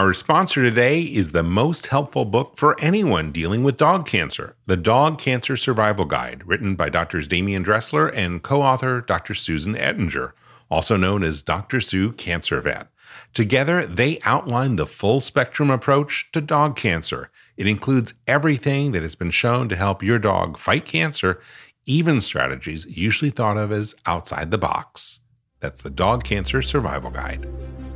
Our sponsor today is the most helpful book for anyone dealing with dog cancer, The Dog Cancer Survival Guide, written by Drs. Damian Dressler and co-author Dr. Susan Ettinger, also known as Dr. Sue Cancer Vet. Together, they outline the full spectrum approach to dog cancer. It includes everything that has been shown to help your dog fight cancer, even strategies usually thought of as outside the box. That's the Dog Cancer Survival Guide.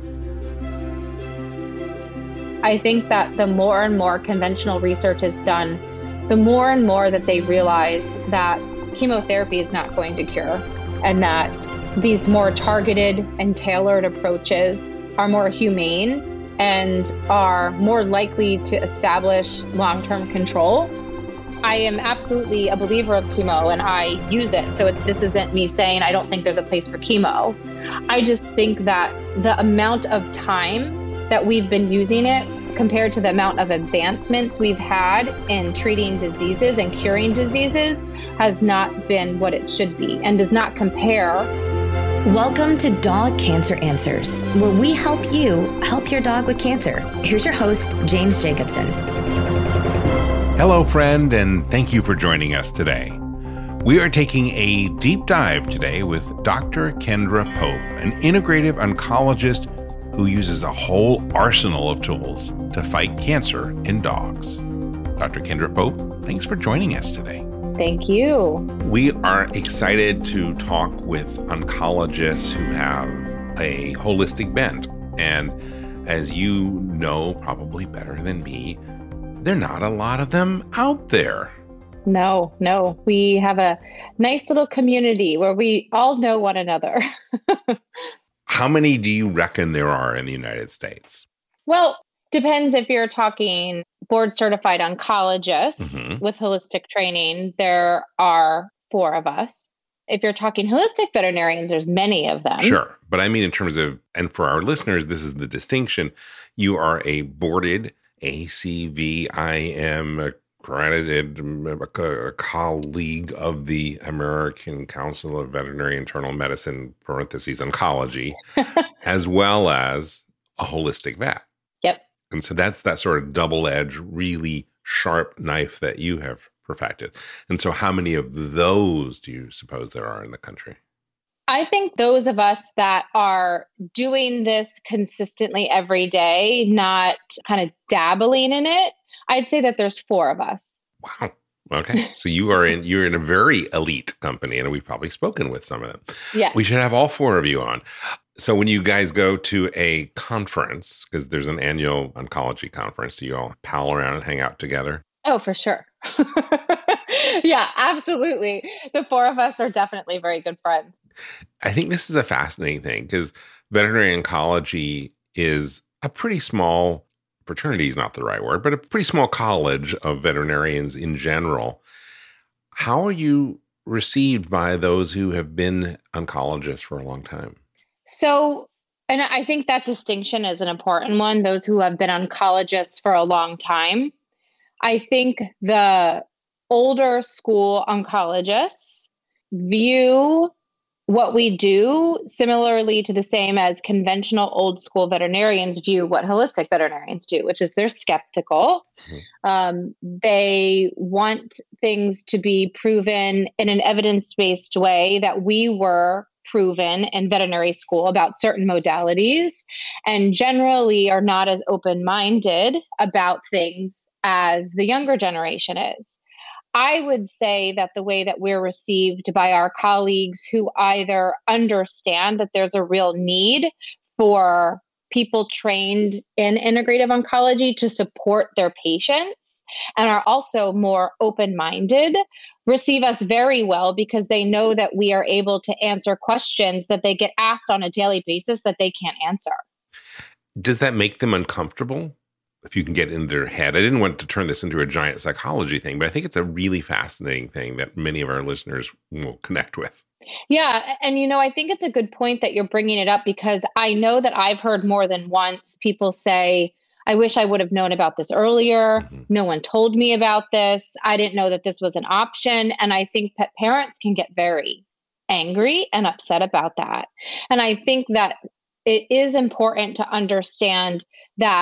I think that the more and more conventional research is done, the more and more that they realize that chemotherapy is not going to cure, and that these more targeted and tailored approaches are more humane and are more likely to establish long-term control. I am absolutely a believer of chemo and I use it. So this isn't me saying I don't think there's a place for chemo. I just think that the amount of time that we've been using it compared to the amount of advancements we've had in treating diseases and curing diseases has not been what it should be and does not compare. Welcome to Dog Cancer Answers, where we help you help your dog with cancer. Here's your host, James Jacobson. Hello, friend, and thank you for joining us today. We are taking a deep dive today with Dr. Kendra Pope, an integrative oncologist who uses a whole arsenal of tools to fight cancer in dogs. Dr. Kendra Pope, thanks for joining us today. Thank you. We are excited to talk with oncologists who have a holistic bent. And as you know probably better than me, there are not a lot of them out there. No. We have a nice little community where we all know one another. How many do you reckon there are in the United States? Well, depends if you're talking board certified oncologists with holistic training, there are 4 of us. If you're talking holistic veterinarians, there's many of them. Sure. But I mean, in terms of, and for our listeners, this is the distinction. You are a boarded ACVIM accredited colleague of the American Council of Veterinary Internal Medicine, parentheses, oncology, as well as a holistic vet. Yep. And so that's that sort of double-edged, really sharp knife that you have perfected. And so how many of those do you suppose there are in the country? I think those of us that are doing this consistently every day, not kind of dabbling in it, I'd say that there's 4 of us. Wow. Okay. So you're in a very elite company, and we've probably spoken with some of them. Yeah. We should have all 4 of you on. So when you guys go to a conference, because there's an annual oncology conference, do you all pal around and hang out together? Oh, for sure. Yeah, absolutely. The 4 of us are definitely very good friends. I think this is a fascinating thing because veterinary oncology is a pretty small, fraternity is not the right word, but a pretty small college of veterinarians in general. How are you received by those who have been oncologists for a long time? So, and I think that distinction is an important one, those who have been oncologists for a long time. I think the older school oncologists view what we do similarly to the same as conventional old school veterinarians view what holistic veterinarians do, which is they're skeptical. They want things to be proven in an evidence-based way that we were proven in veterinary school about certain modalities, and generally are not as open-minded about things as the younger generation is. I would say that the way that we're received by our colleagues who either understand that there's a real need for people trained in integrative oncology to support their patients and are also more open-minded receive us very well because they know that we are able to answer questions that they get asked on a daily basis that they can't answer. Does that make them uncomfortable? If you can get in their head. I didn't want to turn this into a giant psychology thing, but I think it's a really fascinating thing that many of our listeners will connect with. Yeah. And, I think it's a good point that you're bringing it up because I know that I've heard more than once people say, I wish I would have known about this earlier. No one told me about this. I didn't know that this was an option. And I think pet parents can get very angry and upset about that. And I think that it is important to understand that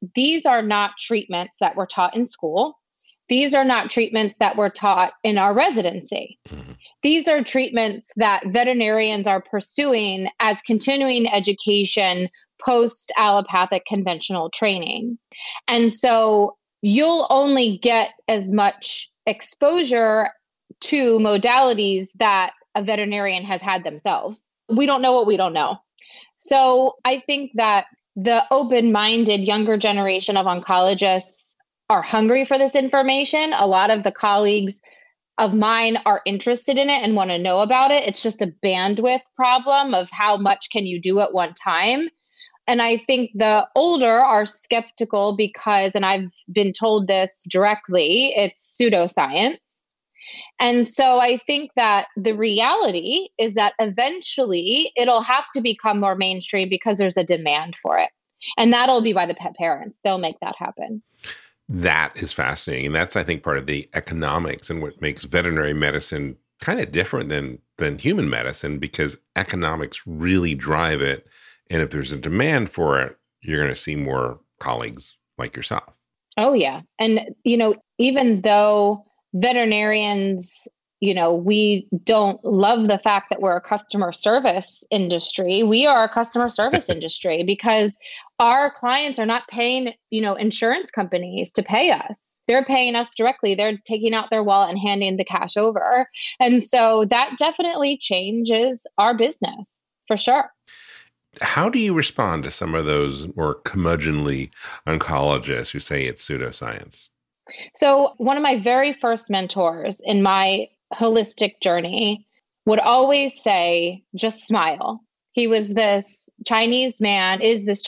these are not treatments that were taught in school. These are not treatments that were taught in our residency. Mm-hmm. These are treatments that veterinarians are pursuing as continuing education post allopathic conventional training. And so you'll only get as much exposure to modalities that a veterinarian has had themselves. We don't know what we don't know. So I think that the open-minded younger generation of oncologists are hungry for this information. A lot of the colleagues of mine are interested in it and want to know about it. It's just a bandwidth problem of how much can you do at one time. And I think the older are skeptical because, and I've been told this directly, it's pseudoscience. And so I think that the reality is that eventually it'll have to become more mainstream because there's a demand for it. And that'll be by the pet parents. They'll make that happen. That is fascinating. And that's, I think, part of the economics and what makes veterinary medicine kind of different than human medicine, because economics really drive it. And if there's a demand for it, you're going to see more colleagues like yourself. Oh, yeah. And, even though veterinarians, we don't love the fact that we're a customer service industry. We are a customer service industry because our clients are not paying, insurance companies to pay us. They're paying us directly. They're taking out their wallet and handing the cash over. And so that definitely changes our business for sure. How do you respond to some of those more curmudgeonly oncologists who say it's pseudoscience? So one of my very first mentors in my holistic journey would always say, just smile. He was this Chinese man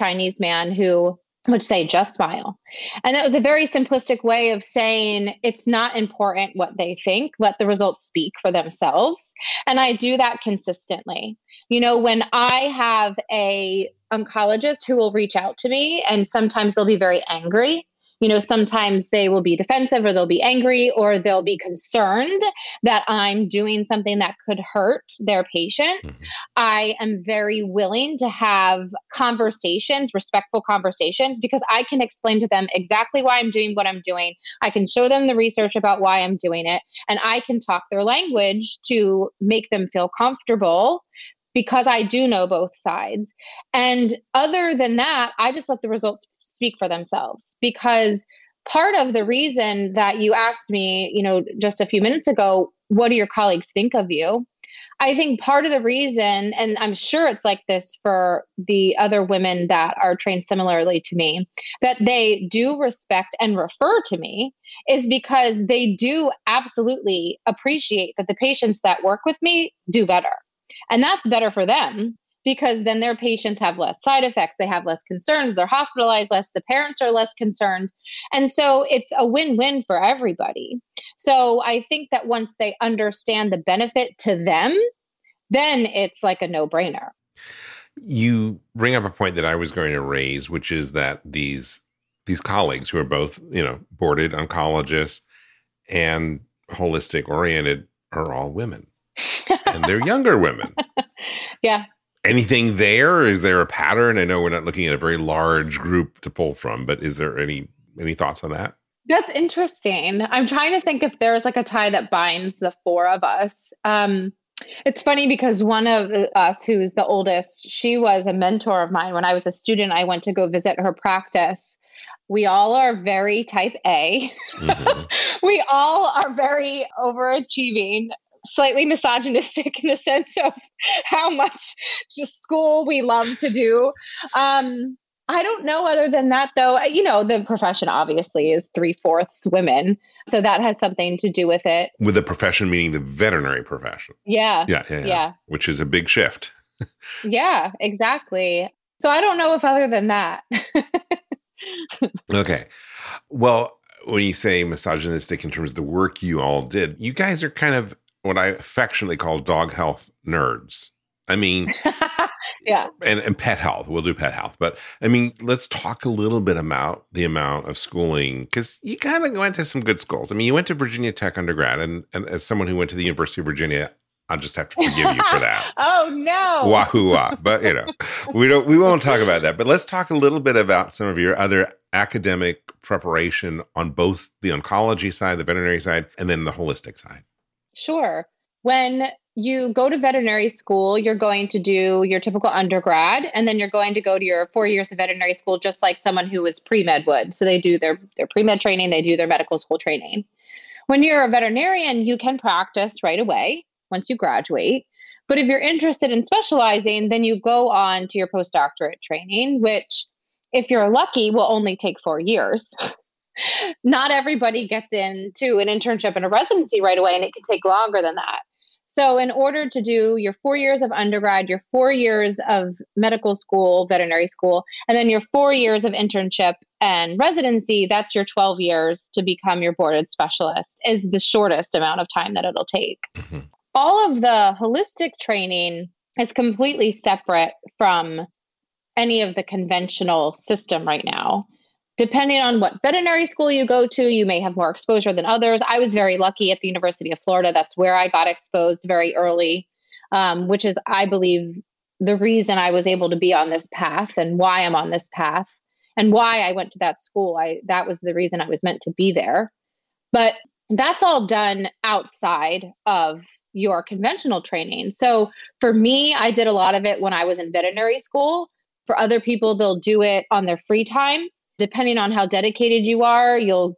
who would say, just smile. And that was a very simplistic way of saying it's not important what they think, let the results speak for themselves. And I do that consistently. When I have a oncologist who will reach out to me, and sometimes they'll be very angry, sometimes they will be defensive or they'll be angry or they'll be concerned that I'm doing something that could hurt their patient. Mm-hmm. I am very willing to have conversations, respectful conversations, because I can explain to them exactly why I'm doing what I'm doing. I can show them the research about why I'm doing it, and I can talk their language to make them feel comfortable, because I do know both sides. And other than that, I just let the results speak for themselves, because part of the reason that you asked me, just a few minutes ago, what do your colleagues think of you? I think part of the reason, and I'm sure it's like this for the other women that are trained similarly to me, that they do respect and refer to me, is because they do absolutely appreciate that the patients that work with me do better. And that's better for them, because then their patients have less side effects. They have less concerns. They're hospitalized less. The parents are less concerned. And so it's a win-win for everybody. So I think that once they understand the benefit to them, then it's like a no-brainer. You bring up a point that I was going to raise, which is that these colleagues who are both, boarded oncologists and holistic oriented are all women. And they're younger women. Yeah. Anything there? Is there a pattern? I know we're not looking at a very large group to pull from, but is there any thoughts on that? That's interesting. I'm trying to think if there's like a tie that binds the four of us. It's funny because one of us, who's the oldest, she was a mentor of mine. When I was a student, I went to go visit her practice. We all are very type A. Mm-hmm. We all are very overachieving, slightly misogynistic in the sense of how much just school we love to do. I don't know other than that, though. The profession obviously is 3/4 women. So that has something to do with it. With the profession, meaning the veterinary profession. Yeah. Which is a big shift. Yeah, exactly. So I don't know if other than that. Okay. Well, when you say misogynistic in terms of the work you all did, you guys are kind of what I affectionately call dog health nerds. I mean, yeah. And pet health. We'll do pet health. But I mean, let's talk a little bit about the amount of schooling, because you kind of went to some good schools. I mean, you went to Virginia Tech undergrad, and as someone who went to the University of Virginia, I'll just have to forgive you for that. Oh, no. Wahoo-wah. But, we won't talk about that. But let's talk a little bit about some of your other academic preparation on both the oncology side, the veterinary side, and then the holistic side? Sure. When you go to veterinary school, you're going to do your typical undergrad, and then you're going to go to your 4 years of veterinary school, just like someone who was pre-med would. So they do their pre-med training, they do their medical school training. When you're a veterinarian, you can practice right away once you graduate. But if you're interested in specializing, then you go on to your postdoctorate training, which, if you're lucky, will only take 4 years. Not everybody gets into an internship and a residency right away, and it can take longer than that. So in order to do your 4 years of undergrad, your 4 years of medical school, veterinary school, and then your 4 years of internship and residency, that's your 12 years to become your boarded specialist, is the shortest amount of time that it'll take. Mm-hmm. All of the holistic training is completely separate from any of the conventional system right now. Depending on what veterinary school you go to, you may have more exposure than others. I was very lucky at the University of Florida. That's where I got exposed very early, which is, I believe, the reason I was able to be on this path and why I'm on this path and why I went to that school. That was the reason I was meant to be there. But that's all done outside of your conventional training. So for me, I did a lot of it when I was in veterinary school. For other people, they'll do it on their free time. Depending on how dedicated you are,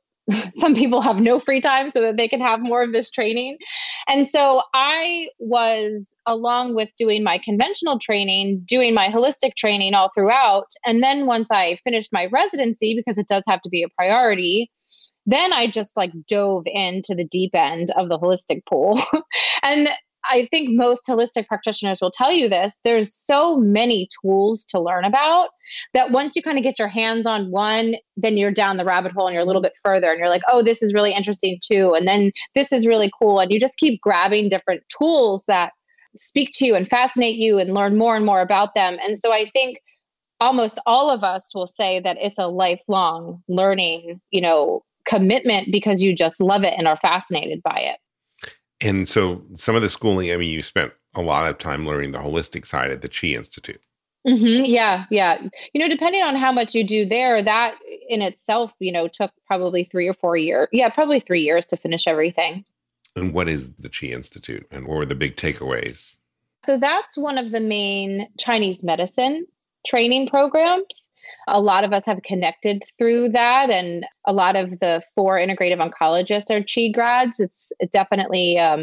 some people have no free time so that they can have more of this training. And so I was, along with doing my conventional training, doing my holistic training all throughout. And then once I finished my residency, because it does have to be a priority, then I just dove into the deep end of the holistic pool. And I think most holistic practitioners will tell you this. There's so many tools to learn about that once you kind of get your hands on one, then you're down the rabbit hole and you're a little bit further and you're like, oh, this is really interesting too. And then this is really cool. And you just keep grabbing different tools that speak to you and fascinate you and learn more and more about them. And so I think almost all of us will say that it's a lifelong learning, commitment because you just love it and are fascinated by it. And so some of the schooling, you spent a lot of time learning the holistic side at the Chi Institute. Mm-hmm. Yeah. Depending on how much you do there, that in itself, took probably 3 or 4 years. Yeah, probably 3 years to finish everything. And what is the Chi Institute and what were the big takeaways? So that's one of the main Chinese medicine training programs. A lot of us have connected through that, and a lot of the 4 integrative oncologists are Chi grads. It's definitely a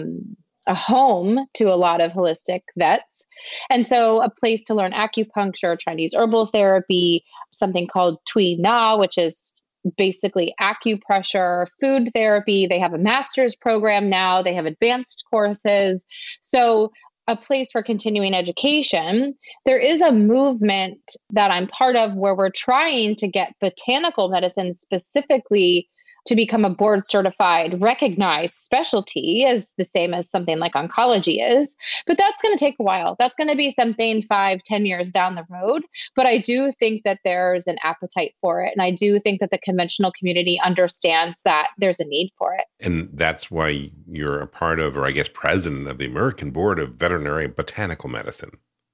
home to a lot of holistic vets. And so a place to learn acupuncture, Chinese herbal therapy, something called Tui Na, which is basically acupressure, food therapy. They have a master's program now. They have advanced courses. So a place for continuing education. There is a movement that I'm part of where we're trying to get botanical medicine specifically to become a board certified, recognized specialty, as the same as something like oncology is. But that's going to take a while. That's going to be something 5-10 years down the road. But I do think that there's an appetite for it. And I do think that the conventional community understands that there's a need for it. And that's why you're a part of, or I guess president of the American Board of Veterinary Botanical Medicine.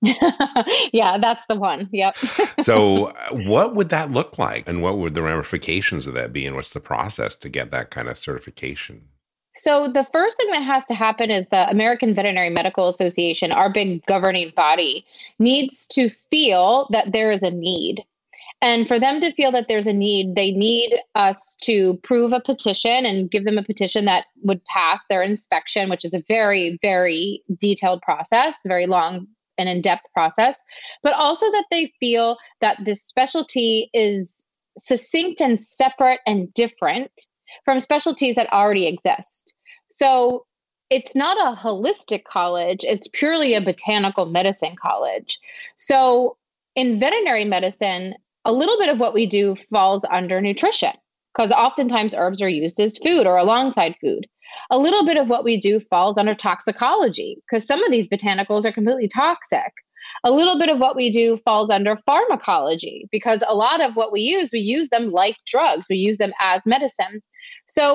Yeah, that's the one. Yep. So what would that look like? And what would the ramifications of that be? And what's the process to get that kind of certification? So the first thing that has to happen is the American Veterinary Medical Association, our big governing body, needs to feel that there is a need. And for them to feel that there's a need, they need us to prove a petition and give them a petition that would pass their inspection, which is a very, very detailed process, very long an in-depth process, but also that they feel that this specialty is succinct and separate and different from specialties that already exist. So it's not a holistic college, it's purely a botanical medicine college. So in veterinary medicine, a little bit of what we do falls under nutrition, because oftentimes herbs are used as food or alongside food. A little bit of what we do falls under toxicology, because some of these botanicals are completely toxic. A little bit of what we do falls under pharmacology, because a lot of what we use them like drugs. We use them as medicine. So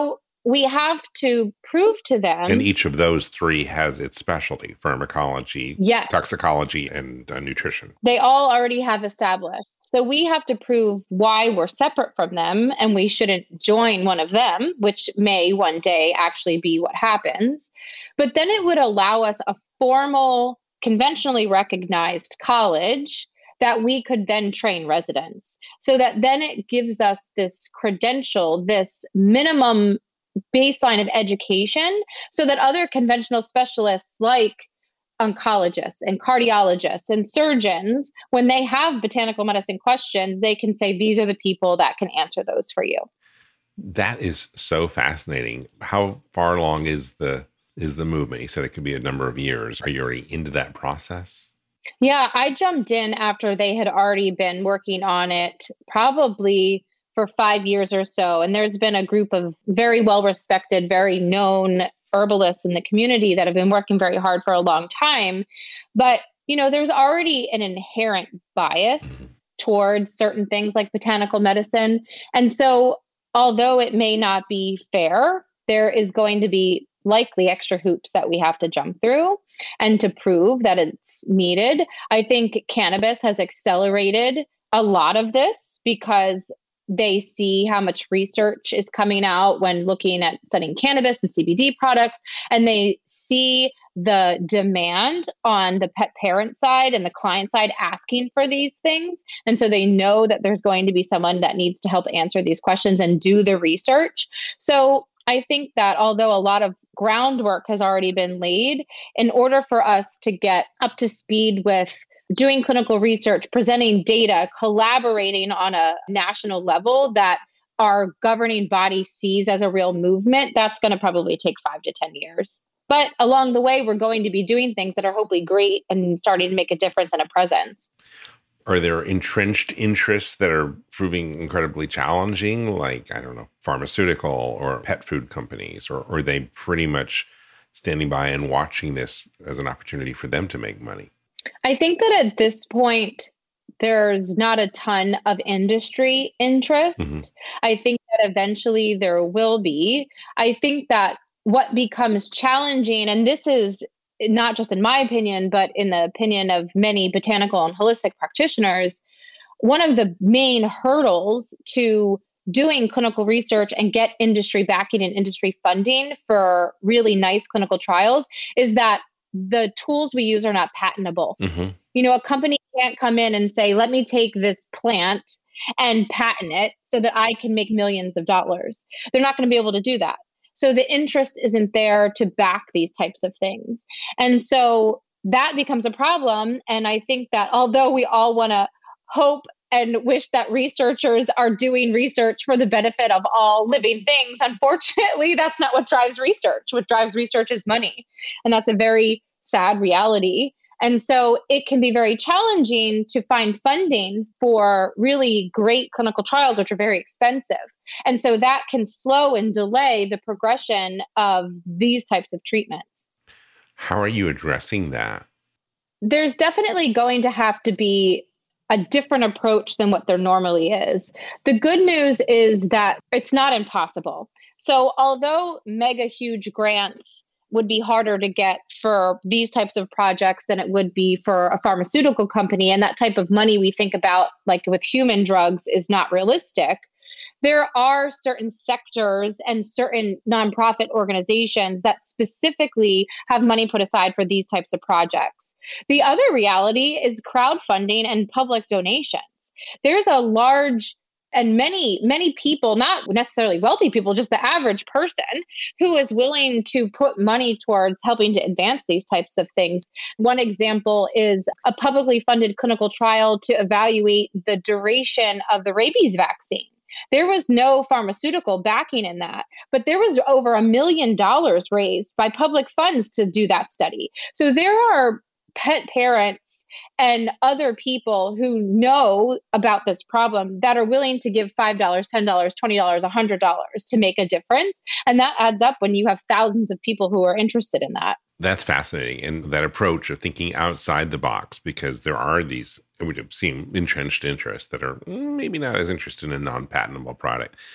we have to prove to them. And each of those three has its specialty: pharmacology, yes, toxicology, and nutrition. They all already have established. So we have to prove why we're separate from them and we shouldn't join one of them, which may one day actually be what happens. But then it would allow us a formal, conventionally recognized college that we could then train residents, so that then it gives us this credential, this minimum baseline of education, so that other conventional specialists like oncologists and cardiologists and surgeons, when they have botanical medicine questions, they can say, these are the people that can answer those for you. That is so fascinating. How far along is the movement? You said it could be a number of years. Are you already into that process? Yeah, I jumped in after they had already been working on it, probably for 5 years or so. And there's been a group of very well-respected, very known herbalists in the community that have been working very hard for a long time. But, there's already an inherent bias towards certain things like botanical medicine. And so although it may not be fair, there is going to be likely extra hoops that we have to jump through and to prove that it's needed. I think cannabis has accelerated a lot of this because they see how much research is coming out when looking at studying cannabis and CBD products, and they see the demand on the pet parent side and the client side asking for these things. And so they know that there's going to be someone that needs to help answer these questions and do the research. So I think that although a lot of groundwork has already been laid, in order for us to get up to speed with doing clinical research, presenting data, collaborating on a national level that our governing body sees as a real movement, that's going to probably take 5 to 10 years. But along the way, we're going to be doing things that are hopefully great and starting to make a difference and a presence. Are there entrenched interests that are proving incredibly challenging, like, I don't know, pharmaceutical or pet food companies, or are they pretty much standing by and watching this as an opportunity for them to make money? I think that at this point, there's not a ton of industry interest. Mm-hmm. I think that eventually there will be. I think that what becomes challenging, and this is not just in my opinion, but in the opinion of many botanical and holistic practitioners, one of the main hurdles to doing clinical research and get industry backing and industry funding for really nice clinical trials is that the tools we use are not patentable. Mm-hmm. A company can't come in and say, let me take this plant and patent it so that I can make millions of dollars. They're not going to be able to do that. So the interest isn't there to back these types of things. And so that becomes a problem. And I think that although we all want to hope and wish that researchers are doing research for the benefit of all living things, unfortunately, that's not what drives research. What drives research is money. And that's a very sad reality. And so it can be very challenging to find funding for really great clinical trials, which are very expensive. And so that can slow and delay the progression of these types of treatments. How are you addressing that? There's definitely going to have to be a different approach than what there normally is. The good news is that it's not impossible. So although mega huge grants would be harder to get for these types of projects than it would be for a pharmaceutical company, and that type of money we think about, like with human drugs, is not realistic, there are certain sectors and certain nonprofit organizations that specifically have money put aside for these types of projects. The other reality is crowdfunding and public donations. There's a large and many people, not necessarily wealthy people, just the average person who is willing to put money towards helping to advance these types of things. One example is a publicly funded clinical trial to evaluate the duration of the rabies vaccine. There was no pharmaceutical backing in that, but there was over $1 million raised by public funds to do that study. So there are pet parents and other people who know about this problem that are willing to give $5, $10, $20, $100 to make a difference. And that adds up when you have thousands of people who are interested in that. That's fascinating. And that approach of thinking outside the box, because there are these, it would seem, entrenched interests that are maybe not as interested in a non-patentable product.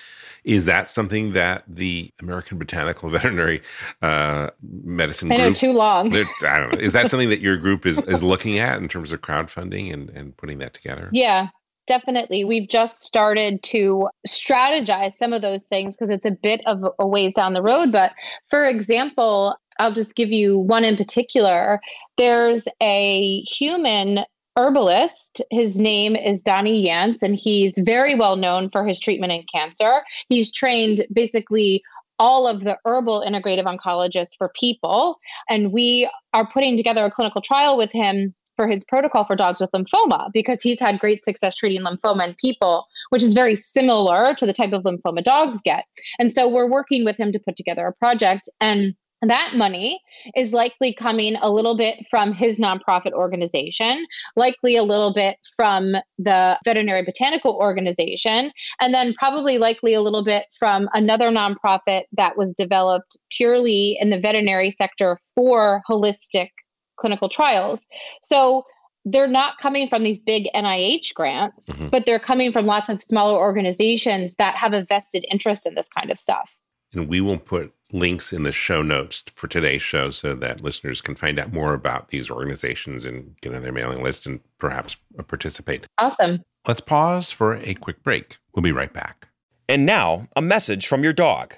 Is that something that the American Botanical Veterinary Medicine I know, group, too long. I don't know. Is that something that your group is looking at in terms of crowdfunding and putting that together? Yeah, definitely. We've just started to strategize some of those things because it's a bit of a ways down the road. But for example, I'll just give you one in particular. There's a human herbalist. His name is Donnie Yance, and he's very well known for his treatment in cancer. He's trained basically all of the herbal integrative oncologists for people. And we are putting together a clinical trial with him for his protocol for dogs with lymphoma, because he's had great success treating lymphoma in people, which is very similar to the type of lymphoma dogs get. And so we're working with him to put together a project, and that money is likely coming a little bit from his nonprofit organization, likely a little bit from the Veterinary Botanical Organization, and then probably likely a little bit from another nonprofit that was developed purely in the veterinary sector for holistic clinical trials. So they're not coming from these big NIH grants, but they're coming from lots of smaller organizations that have a vested interest in this kind of stuff. And we will put links in the show notes for today's show so that listeners can find out more about these organizations and get on their mailing list and perhaps participate. Awesome. Let's pause for a quick break. We'll be right back. And now, a message from your dog.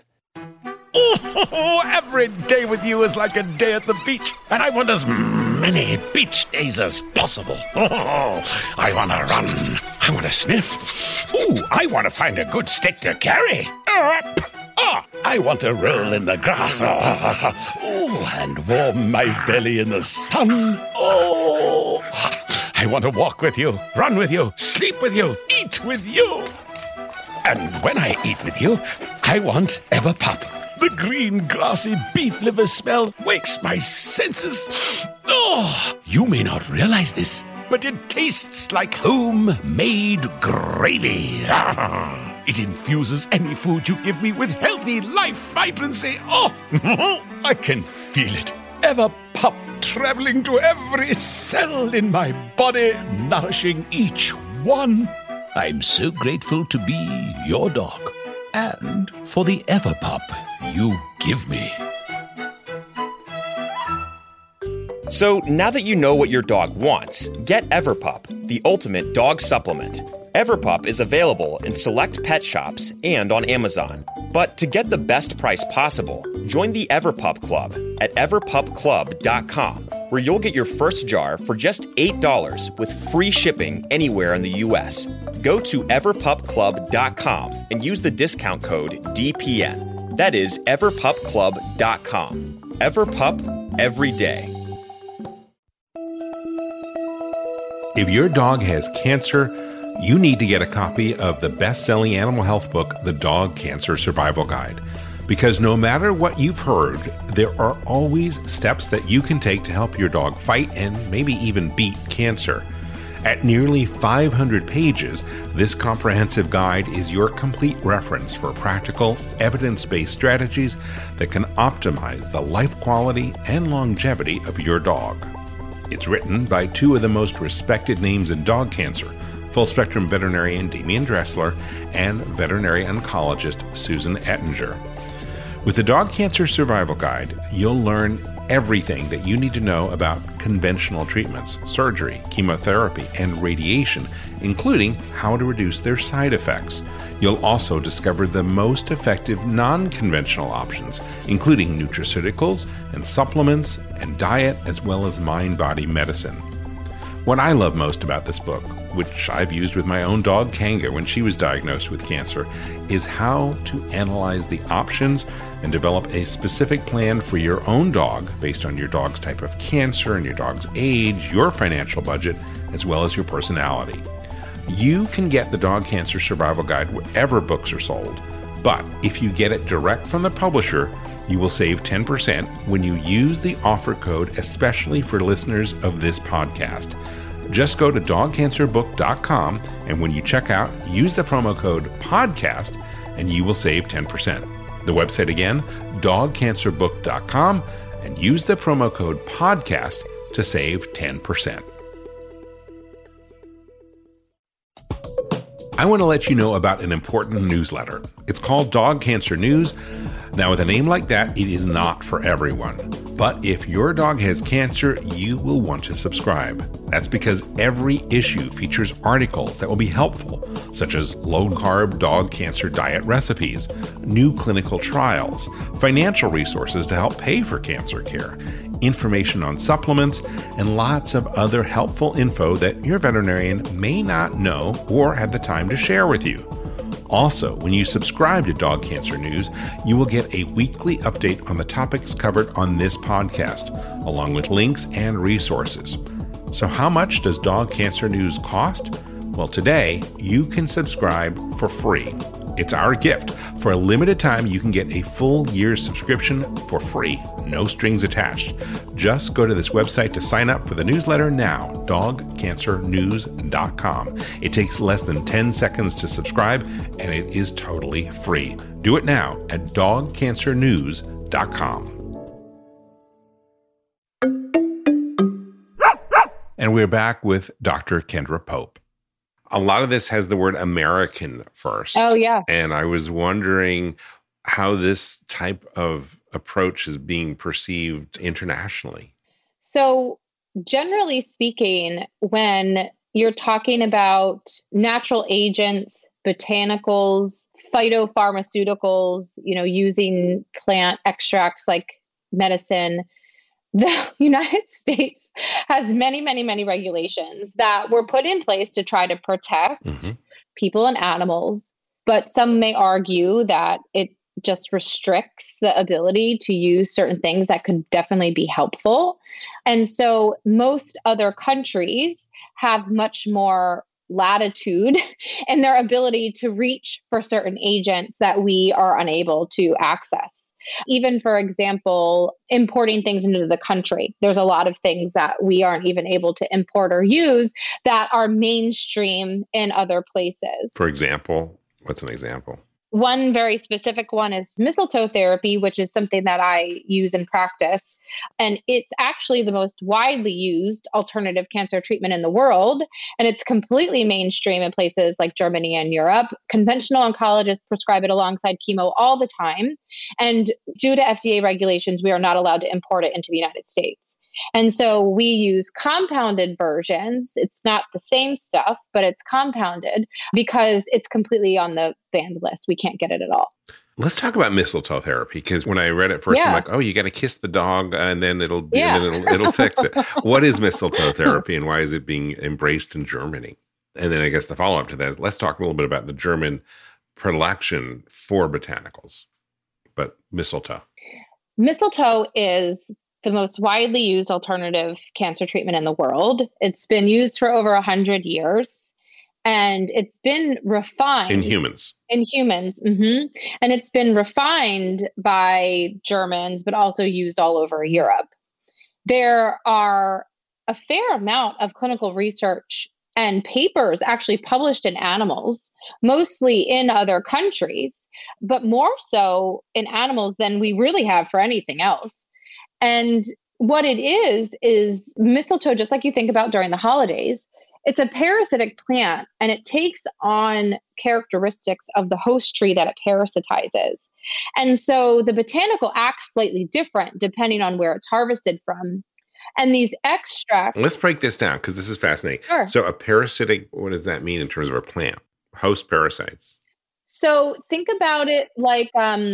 Oh, every day with you is like a day at the beach, and I want as many beach days as possible. Oh, I want to run. I want to sniff. Ooh, I want to find a good stick to carry. I want to roll in the grass. And warm my belly in the sun. Oh, I want to walk with you, run with you, sleep with you, eat with you. And when I eat with you, I want Everpup. The green, grassy beef liver smell wakes my senses. Oh, you may not realize this, but it tastes like homemade gravy. It infuses any food you give me with healthy life vibrancy. Oh, I can feel it. Everpup traveling to every cell in my body, nourishing each one. I'm so grateful to be your dog and for the Everpup you give me. So now that you know what your dog wants, get Everpup, the ultimate dog supplement. Everpup is available in select pet shops and on Amazon. But to get the best price possible, join the Everpup Club at everpupclub.com, where you'll get your first jar for just $8 with free shipping anywhere in the U.S. Go to everpupclub.com and use the discount code DPN. That is everpupclub.com. Everpup, every day. If your dog has cancer, you need to get a copy of the best-selling animal health book, The Dog Cancer Survival Guide. Because no matter what you've heard, there are always steps that you can take to help your dog fight and maybe even beat cancer. At nearly 500 pages, this comprehensive guide is your complete reference for practical, evidence-based strategies that can optimize the life quality and longevity of your dog. It's written by two of the most respected names in dog cancer, full-spectrum veterinarian Damian Dressler and veterinary oncologist Susan Ettinger. With the Dog Cancer Survival Guide, you'll learn everything that you need to know about conventional treatments, surgery, chemotherapy, and radiation, including how to reduce their side effects. You'll also discover the most effective non-conventional options, including nutraceuticals and supplements and diet, as well as mind-body medicine. What I love most about this book, which I've used with my own dog Kanga when she was diagnosed with cancer, is how to analyze the options and develop a specific plan for your own dog based on your dog's type of cancer and your dog's age, your financial budget, as well as your personality. You can get the Dog Cancer Survival Guide wherever books are sold, but if you get it direct from the publisher, you will save 10% when you use the offer code especially for listeners of this podcast. Just go to dogcancerbook.com, and when you check out, use the promo code PODCAST, and you will save 10%. The website again, dogcancerbook.com, and use the promo code PODCAST to save 10%. I want to let you know about an important newsletter. It's called Dog Cancer News. Now, with a name like that, it is not for everyone. But if your dog has cancer, you will want to subscribe. That's because every issue features articles that will be helpful, such as low-carb dog cancer diet recipes, new clinical trials, financial resources to help pay for cancer care, information on supplements, and lots of other helpful info that your veterinarian may not know or have the time to share with you. Also, when you subscribe to Dog Cancer News, you will get a weekly update on the topics covered on this podcast, along with links and resources. So how much does Dog Cancer News cost? Well, today, you can subscribe for free. It's our gift. For a limited time, you can get a full year's subscription for free. No strings attached. Just go to this website to sign up for the newsletter now, dogcancernews.com. It takes less than 10 seconds to subscribe, and it is totally free. Do it now at dogcancernews.com. And we're back with Dr. Kendra Pope. A lot of this has the word American first. Oh, yeah. And I was wondering how this type of approach is being perceived internationally. So generally speaking, when you're talking about natural agents, botanicals, phytopharmaceuticals, using plant extracts like medicine, the United States has many, many, many regulations that were put in place to try to protect people and animals. But some may argue that it just restricts the ability to use certain things that could definitely be helpful. And so most other countries have much more latitude in their ability to reach for certain agents that we are unable to access. Even, for example, importing things into the country. There's a lot of things that we aren't even able to import or use that are mainstream in other places. For example, what's an example? One very specific one is mistletoe therapy, which is something that I use in practice. And it's actually the most widely used alternative cancer treatment in the world. And it's completely mainstream in places like Germany and Europe. Conventional oncologists prescribe it alongside chemo all the time. And due to FDA regulations, we are not allowed to import it into the United States. And so we use compounded versions. It's not the same stuff, but it's compounded because it's completely on the banned list. We can't get it at all. Let's talk about mistletoe therapy, because when I read it first, I'm like, oh, you got to kiss the dog and then it'll fix it. What is mistletoe therapy and why is it being embraced in Germany? And then I guess the follow-up to that is let's talk a little bit about the German predilection for botanicals, but mistletoe. Mistletoe is the most widely used alternative cancer treatment in the world. It's been used for over 100 years, and it's been refined. In humans. And it's been refined by Germans, but also used all over Europe. There are a fair amount of clinical research and papers actually published in animals, mostly in other countries, but more so in animals than we really have for anything else. And what it is mistletoe, just like you think about during the holidays, it's a parasitic plant and it takes on characteristics of the host tree that it parasitizes. And so the botanical acts slightly different depending on where it's harvested from. And these extracts... Let's break this down because this is fascinating. Sure. So a parasitic, what does that mean in terms of a plant? Host parasites. So think about it like,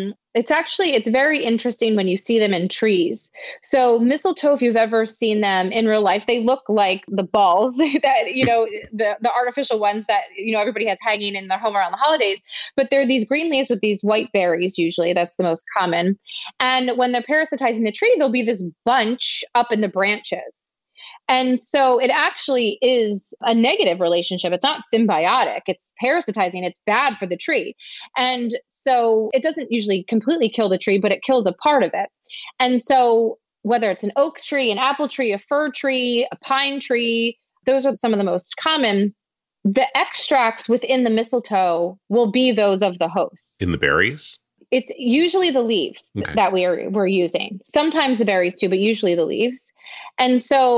it's very interesting when you see them in trees. So mistletoe, if you've ever seen them in real life, they look like the balls that, the artificial ones that, everybody has hanging in their home around the holidays. But they're these green leaves with these white berries, usually. That's the most common. And when they're parasitizing the tree, there'll be this bunch up in the branches. And so it actually is a negative relationship. It's not symbiotic. It's parasitizing. It's bad for the tree. And so it doesn't usually completely kill the tree, but it kills a part of it. And so whether it's an oak tree, an apple tree, a fir tree, a pine tree, those are some of the most common. The extracts within the mistletoe will be those of the host. In the berries? It's usually the leaves that we're using. Sometimes the berries too, but usually the leaves. And so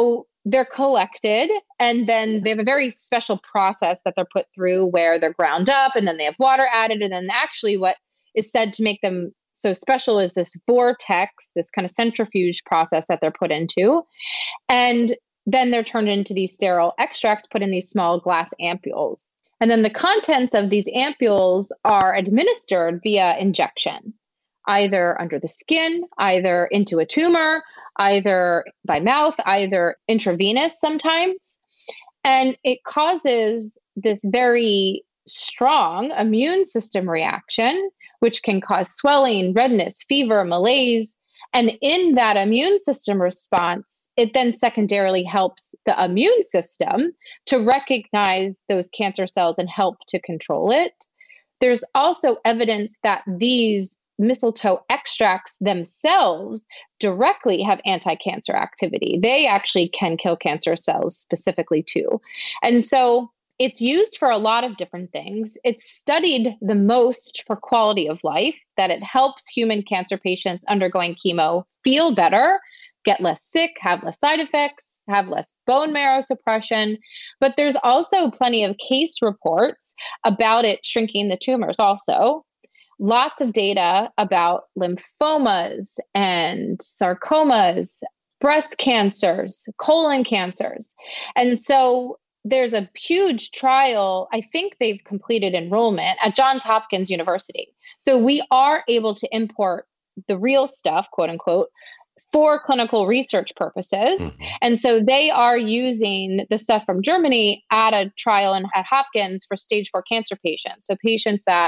they're collected, and then they have a very special process that they're put through where they're ground up, and then they have water added. And then actually what is said to make them so special is this vortex, this kind of centrifuge process that they're put into. And then they're turned into these sterile extracts put in these small glass ampules. And then the contents of these ampules are administered via injection, either under the skin, either into a tumor, either by mouth, either intravenous sometimes. And it causes this very strong immune system reaction, which can cause swelling, redness, fever, malaise. And in that immune system response, it then secondarily helps the immune system to recognize those cancer cells and help to control it. There's also evidence that these mistletoe extracts themselves directly have anti-cancer activity. They actually can kill cancer cells specifically too. And so it's used for a lot of different things. It's studied the most for quality of life, that it helps human cancer patients undergoing chemo feel better, get less sick, have less side effects, have less bone marrow suppression. But there's also plenty of case reports about it shrinking the tumors also. Lots of data about lymphomas and sarcomas, breast cancers, colon cancers. And so there's a huge trial. I think they've completed enrollment at Johns Hopkins University. So we are able to import the real stuff, quote unquote, for clinical research purposes. Mm-hmm. And so they are using the stuff from Germany at a trial at Hopkins for stage 4 cancer patients. So patients that,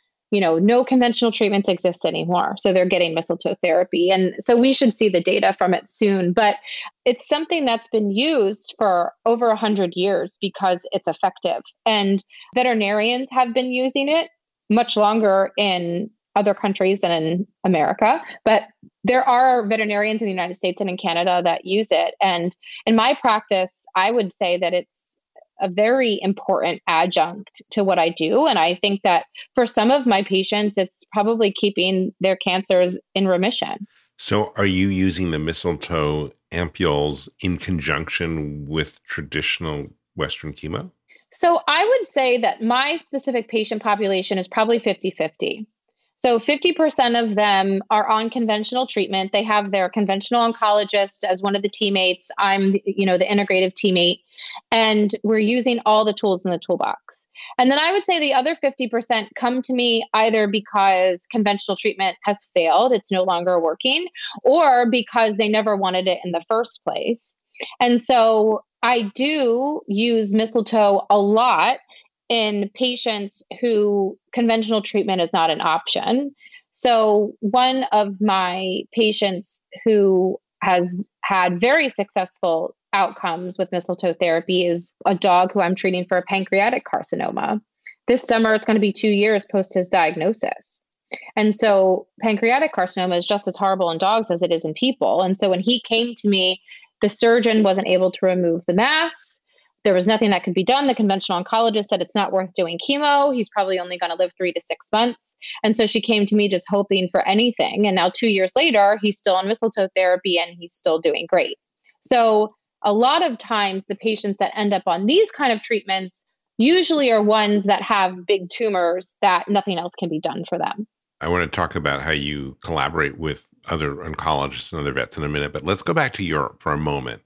no conventional treatments exist anymore. So they're getting mistletoe therapy. And so we should see the data from it soon. But it's something that's been used for over 100 years because it's effective. And veterinarians have been using it much longer in other countries than in America. But there are veterinarians in the United States and in Canada that use it. And in my practice, I would say that it's a very important adjunct to what I do. And I think that for some of my patients, it's probably keeping their cancers in remission. So are you using the mistletoe ampules in conjunction with traditional Western chemo? So I would say that my specific patient population is probably 50-50. So 50% of them are on conventional treatment. They have their conventional oncologist as one of the teammates. I'm, the integrative teammate, and we're using all the tools in the toolbox. And then I would say the other 50% come to me either because conventional treatment has failed, it's no longer working, or because they never wanted it in the first place. And so I do use mistletoe a lot in patients who conventional treatment is not an option. So one of my patients who has had very successful outcomes with mistletoe therapy is a dog who I'm treating for a pancreatic carcinoma. This summer, it's going to be 2 years post his diagnosis. And so pancreatic carcinoma is just as horrible in dogs as it is in people. And so when he came to me, the surgeon wasn't able to remove the mass. There was nothing that could be done. The conventional oncologist said it's not worth doing chemo. He's probably only going to live 3 to 6 months. And so she came to me just hoping for anything. And now 2 years later, he's still on mistletoe therapy and he's still doing great. So a lot of times the patients that end up on these kind of treatments usually are ones that have big tumors that nothing else can be done for them. I want to talk about how you collaborate with other oncologists and other vets in a minute, but let's go back to Europe for a moment.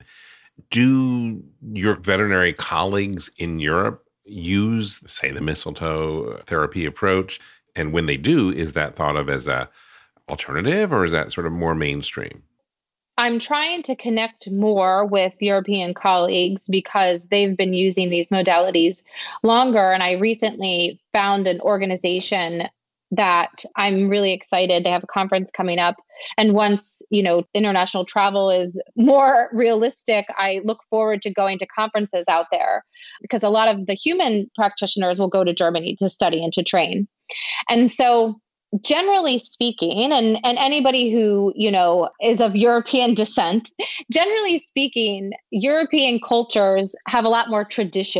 Do your veterinary colleagues in Europe use, say, the mistletoe therapy approach? And when they do, is that thought of as a alternative, or is that sort of more mainstream? I'm trying to connect more with European colleagues because they've been using these modalities longer. And I recently found an organization that I'm really excited. They have a conference coming up. And once, international travel is more realistic, I look forward to going to conferences out there because a lot of the human practitioners will go to Germany to study and to train. And so generally speaking, and anybody who, is of European descent, generally speaking, European cultures have a lot more tradition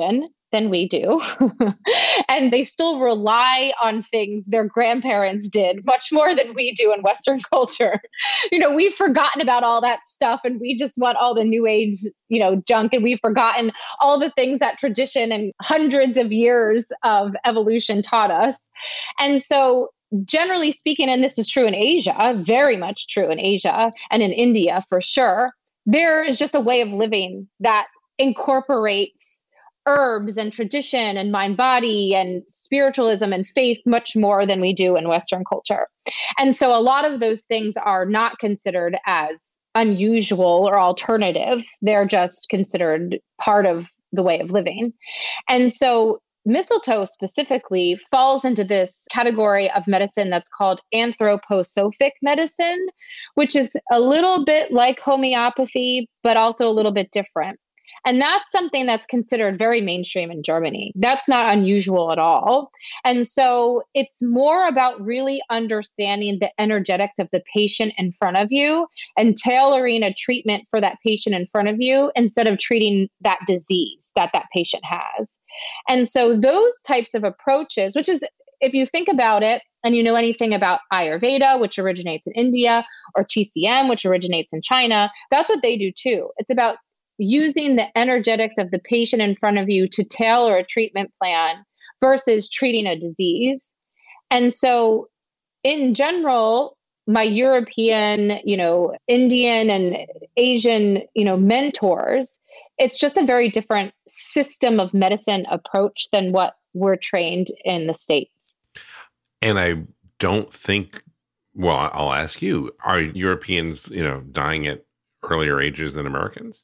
than we do. And they still rely on things their grandparents did much more than we do in Western culture. We've forgotten about all that stuff and we just want all the new age, junk. And we've forgotten all the things that tradition and hundreds of years of evolution taught us. And so generally speaking, and this is true in Asia, very much true in Asia and in India for sure, there is just a way of living that incorporates herbs and tradition and mind body and spiritualism and faith much more than we do in Western culture. And so a lot of those things are not considered as unusual or alternative. They're just considered part of the way of living. And so mistletoe specifically falls into this category of medicine that's called anthroposophic medicine, which is a little bit like homeopathy, but also a little bit different. And that's something that's considered very mainstream in Germany. That's not unusual at all. And so it's more about really understanding the energetics of the patient in front of you and tailoring a treatment for that patient in front of you instead of treating that disease that that patient has. And so those types of approaches, which is, if you think about it, and you know anything about Ayurveda, which originates in India, or TCM, which originates in China, that's what they do too. It's about using the energetics of the patient in front of you to tailor a treatment plan versus treating a disease. And so in general, my European, Indian and Asian, mentors, it's just a very different system of medicine approach than what we're trained in the States. And I don't think, well, I'll ask you, are Europeans, dying at earlier ages than Americans?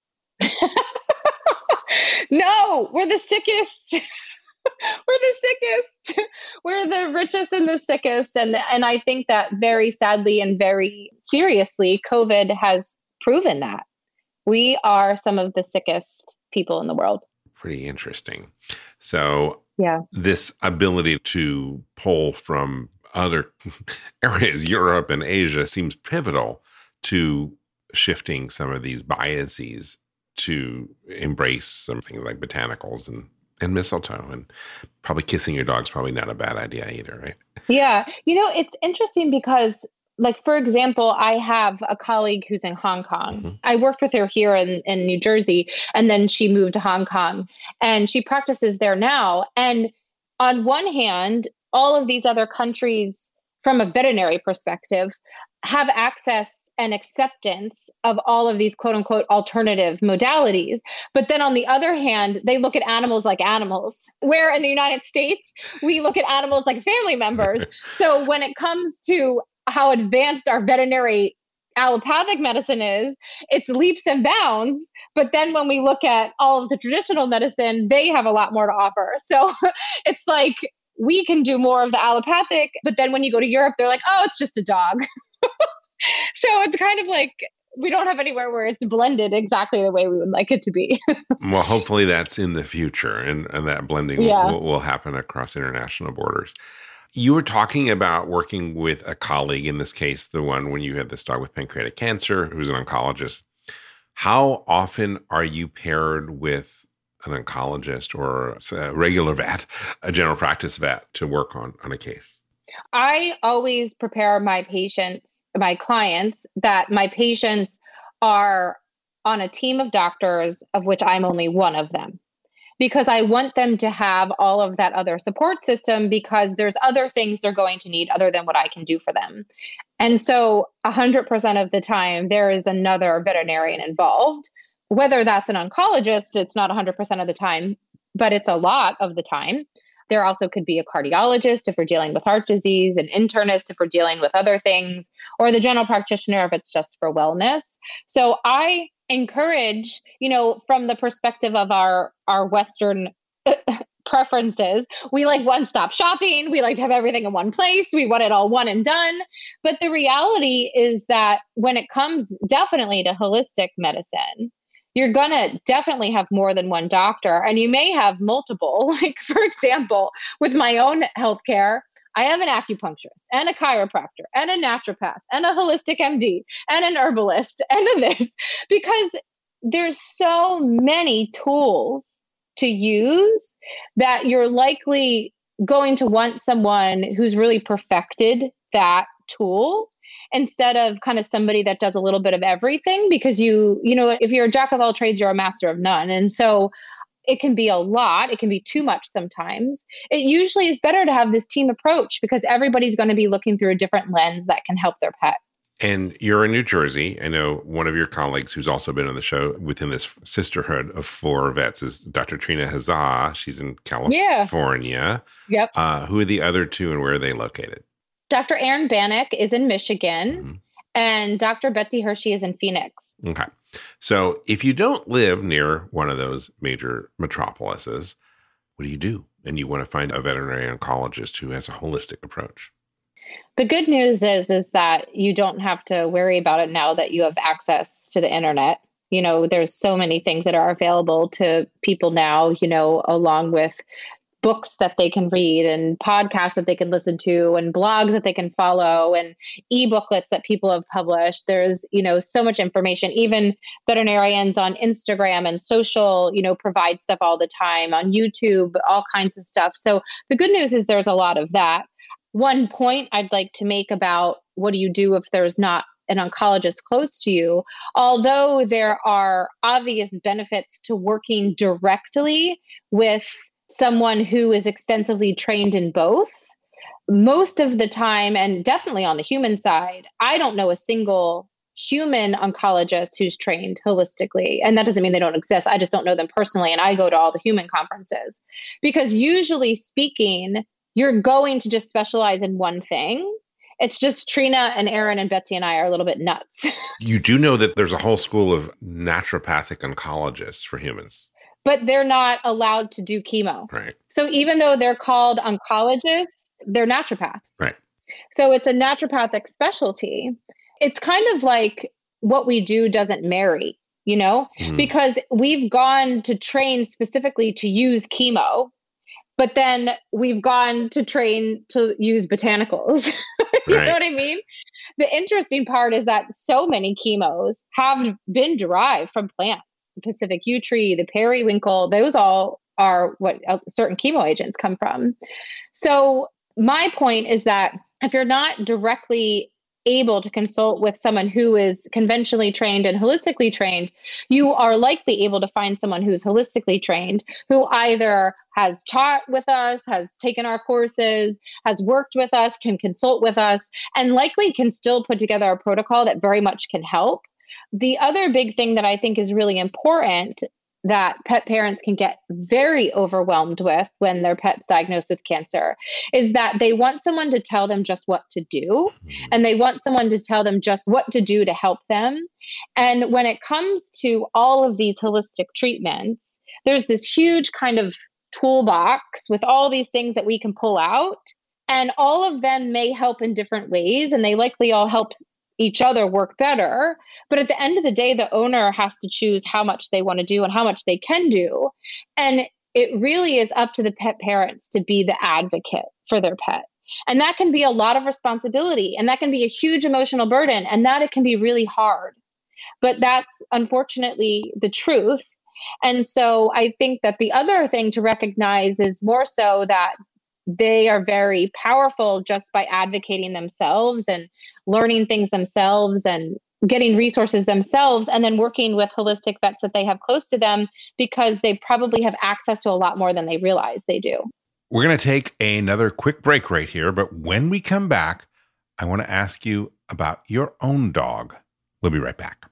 No, we're the sickest. We're the sickest. We're the richest and the sickest. And I think that very sadly and very seriously, COVID has proven that. We are some of the sickest people in the world. Pretty interesting. So yeah, this ability to pull from other areas, Europe and Asia, seems pivotal to shifting some of these biases to embrace some things like botanicals and mistletoe, and probably kissing your dog's probably not a bad idea either, right? Yeah. It's interesting because, like, for example, I have a colleague who's in Hong Kong. Mm-hmm. I worked with her here in New Jersey, and then she moved to Hong Kong, and she practices there now. And on one hand, all of these other countries, from a veterinary perspective, have access and acceptance of all of these quote unquote alternative modalities. But then on the other hand, they look at animals like animals, where in the United States, we look at animals like family members. So when it comes to how advanced our veterinary allopathic medicine is, it's leaps and bounds. But then when we look at all of the traditional medicine, they have a lot more to offer. So it's like, we can do more of the allopathic, but then when you go to Europe, they're like, oh, it's just a dog. So it's kind of like we don't have anywhere where it's blended exactly the way we would like it to be. Well, hopefully that's in the future, and that blending will happen across international borders. You were talking about working with a colleague, in this case, the one when you had this dog with pancreatic cancer, who's an oncologist. How often are you paired with an oncologist or a regular vet, a general practice vet, to work on a case? I always prepare my clients, that my patients are on a team of doctors, of which I'm only one of them, because I want them to have all of that other support system, because there's other things they're going to need other than what I can do for them. And so 100% of the time, there is another veterinarian involved, whether that's an oncologist. It's not 100% of the time, but it's a lot of the time. There also could be a cardiologist if we're dealing with heart disease, an internist if we're dealing with other things, or the general practitioner if it's just for wellness. So I encourage, from the perspective of our Western preferences, we like one-stop shopping. We like to have everything in one place. We want it all one and done. But the reality is that when it comes definitely to holistic medicine, you're going to definitely have more than one doctor, and you may have multiple. Like, for example, with my own healthcare, I have an acupuncturist and a chiropractor and a naturopath and a holistic MD and an herbalist and a this, because there's so many tools to use that you're likely going to want someone who's really perfected that tool instead of kind of somebody that does a little bit of everything, because if you're a jack of all trades, you're a master of none. And so it can be a lot. It can be too much sometimes. It usually is better to have this team approach because everybody's going to be looking through a different lens that can help their pet. And you're in New Jersey. I know one of your colleagues who's also been on the show within this sisterhood of 4 vets is Dr. Trina Hazza. She's in California. Yep. Who are the other 2 and where are they located? Dr. Aaron Bannock is in Michigan, and Dr. Betsy Hershey is in Phoenix. Okay. So if you don't live near one of those major metropolises, what do? And you want to find a veterinary oncologist who has a holistic approach. The good news is that you don't have to worry about it now that you have access to the internet. There's so many things that are available to people now, along with books that they can read and podcasts that they can listen to and blogs that they can follow and e-booklets that people have published. There's, so much information. Even veterinarians on Instagram and social, provide stuff all the time, on YouTube, all kinds of stuff. So the good news is there's a lot of that. One point I'd like to make about what do you do if there's not an oncologist close to you, although there are obvious benefits to working directly with someone who is extensively trained in both, most of the time, and definitely on the human side, I don't know a single human oncologist who's trained holistically. And that doesn't mean they don't exist. I just don't know them personally. And I go to all the human conferences because usually speaking, you're going to just specialize in one thing. It's just Trina and Aaron and Betsy and I are a little bit nuts. You do know that there's a whole school of naturopathic oncologists for humans. But they're not allowed to do chemo. Right. So even though they're called oncologists, they're naturopaths. Right. So it's a naturopathic specialty. It's kind of like what we do doesn't marry, because we've gone to train specifically to use chemo, but then we've gone to train to use botanicals. You know what I mean? The interesting part is that so many chemos have been derived from plants. The Pacific yew tree, the periwinkle, those all are what certain chemo agents come from. So my point is that if you're not directly able to consult with someone who is conventionally trained and holistically trained, you are likely able to find someone who's holistically trained, who either has taught with us, has taken our courses, has worked with us, can consult with us, and likely can still put together a protocol that very much can help. The other big thing that I think is really important that pet parents can get very overwhelmed with when their pet's diagnosed with cancer is that they want someone to tell them just what to do, and they want someone to tell them just what to do to help them. And when it comes to all of these holistic treatments, there's this huge kind of toolbox with all these things that we can pull out, and all of them may help in different ways, and they likely all help each other work better. But at the end of the day, the owner has to choose how much they want to do and how much they can do. And it really is up to the pet parents to be the advocate for their pet. And that can be a lot of responsibility, and that can be a huge emotional burden, and that it can be really hard. But that's unfortunately the truth. And so I think that the other thing to recognize is more so that they are very powerful just by advocating themselves and learning things themselves and getting resources themselves, and then working with holistic vets that they have close to them, because they probably have access to a lot more than they realize they do. We're going to take another quick break right here, but when we come back, I want to ask you about your own dog. We'll be right back.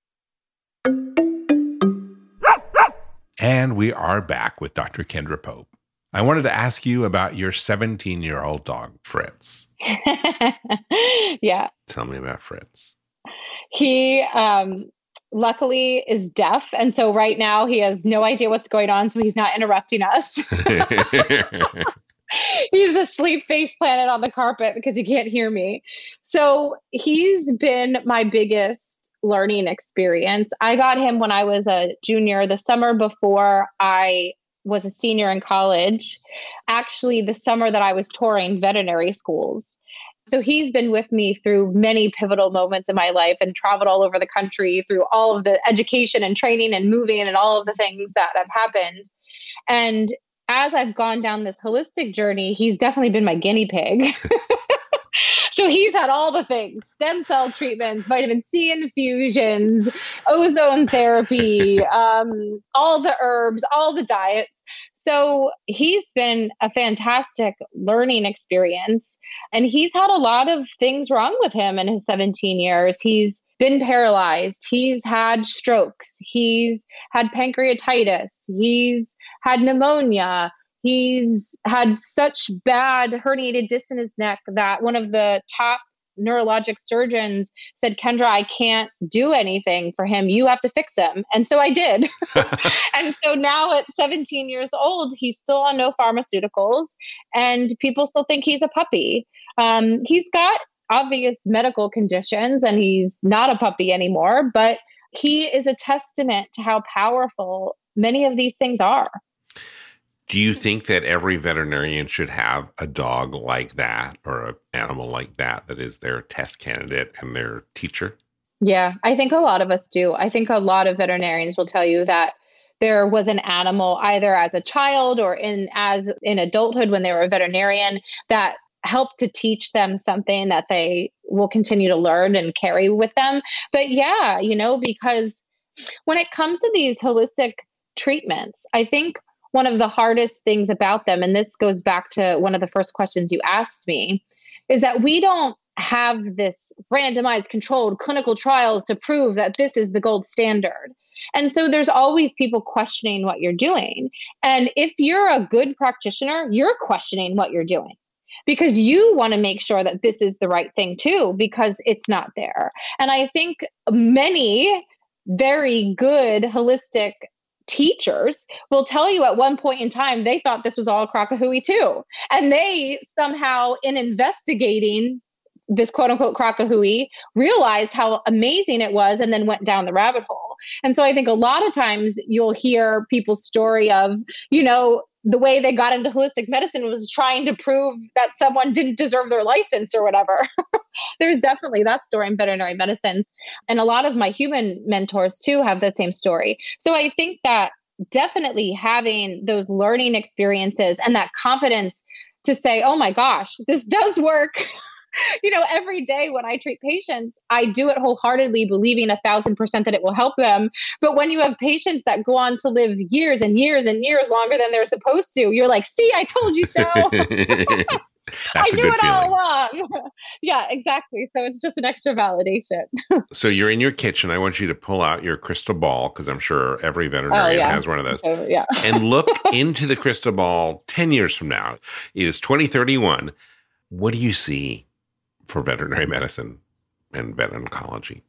And we are back with Dr. Kendra Pope. I wanted to ask you about your 17-year-old dog, Fritz. Yeah. Tell me about Fritz. He luckily is deaf. And so right now he has no idea what's going on. So he's not interrupting us. He's asleep face planted on the carpet because he can't hear me. So he's been my biggest learning experience. I got him when I was a junior, the summer before I was a senior in college, actually the summer that I was touring veterinary schools. So he's been with me through many pivotal moments in my life and traveled all over the country through all of the education and training and moving and all of the things that have happened. And as I've gone down this holistic journey, he's definitely been my guinea pig. So he's had all the things: stem cell treatments, vitamin C infusions, ozone therapy, all the herbs, all the diets. So he's been a fantastic learning experience. And he's had a lot of things wrong with him in his 17 years. He's been paralyzed. He's had strokes. He's had pancreatitis. He's had pneumonia. He's had such bad herniated disc in his neck that one of the top neurologic surgeons said, Kendra, I can't do anything for him. You have to fix him. And so I did. And so now at 17 years old, he's still on no pharmaceuticals and people still think he's a puppy. He's got obvious medical conditions and he's not a puppy anymore, but he is a testament to how powerful many of these things are. Do you think that every veterinarian should have a dog like that or an animal like that is their test candidate and their teacher? Yeah, I think a lot of us do. I think a lot of veterinarians will tell you that there was an animal either as a child or in adulthood when they were a veterinarian that helped to teach them something that they will continue to learn and carry with them. But yeah, because when it comes to these holistic treatments, I think one of the hardest things about them, and this goes back to one of the first questions you asked me, is that we don't have this randomized controlled clinical trials to prove that this is the gold standard. And so there's always people questioning what you're doing. And if you're a good practitioner, you're questioning what you're doing because you want to make sure that this is the right thing too, because it's not there. And I think many very good holistic teachers will tell you at one point in time, they thought this was all crockahooey too. And they somehow, in investigating this quote unquote crockahooey, realized how amazing it was and then went down the rabbit hole. And so I think a lot of times you'll hear people's story of, the way they got into holistic medicine was trying to prove that someone didn't deserve their license or whatever. There's definitely that story in veterinary medicine. And a lot of my human mentors too have that same story. So I think that definitely having those learning experiences and that confidence to say, oh my gosh, this does work. Every day when I treat patients, I do it wholeheartedly, believing 1,000% that it will help them. But when you have patients that go on to live years and years and years longer than they're supposed to, you're like, see, I told you so. I knew it all along. Yeah, exactly. So it's just an extra validation. So you're in your kitchen. I want you to pull out your crystal ball, because I'm sure every veterinarian has one of those. And look into the crystal ball 10 years from now. It is 2031. What do you see for veterinary medicine and vet oncology?